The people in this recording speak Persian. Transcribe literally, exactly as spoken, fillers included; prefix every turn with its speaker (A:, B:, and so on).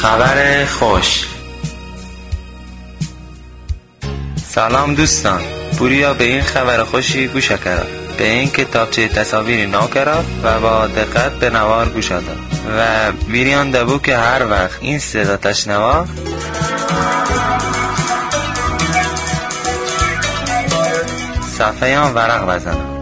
A: خبر خوش. سلام دوستان، پوریا به این خبر خوشی گوش کرد. به این کتابچه تصاویری نو کرد و با دقت به نوار گوش داد و بیریان دبو که هر وقت این صدا تشنوا صفحه آن ورق بزنم.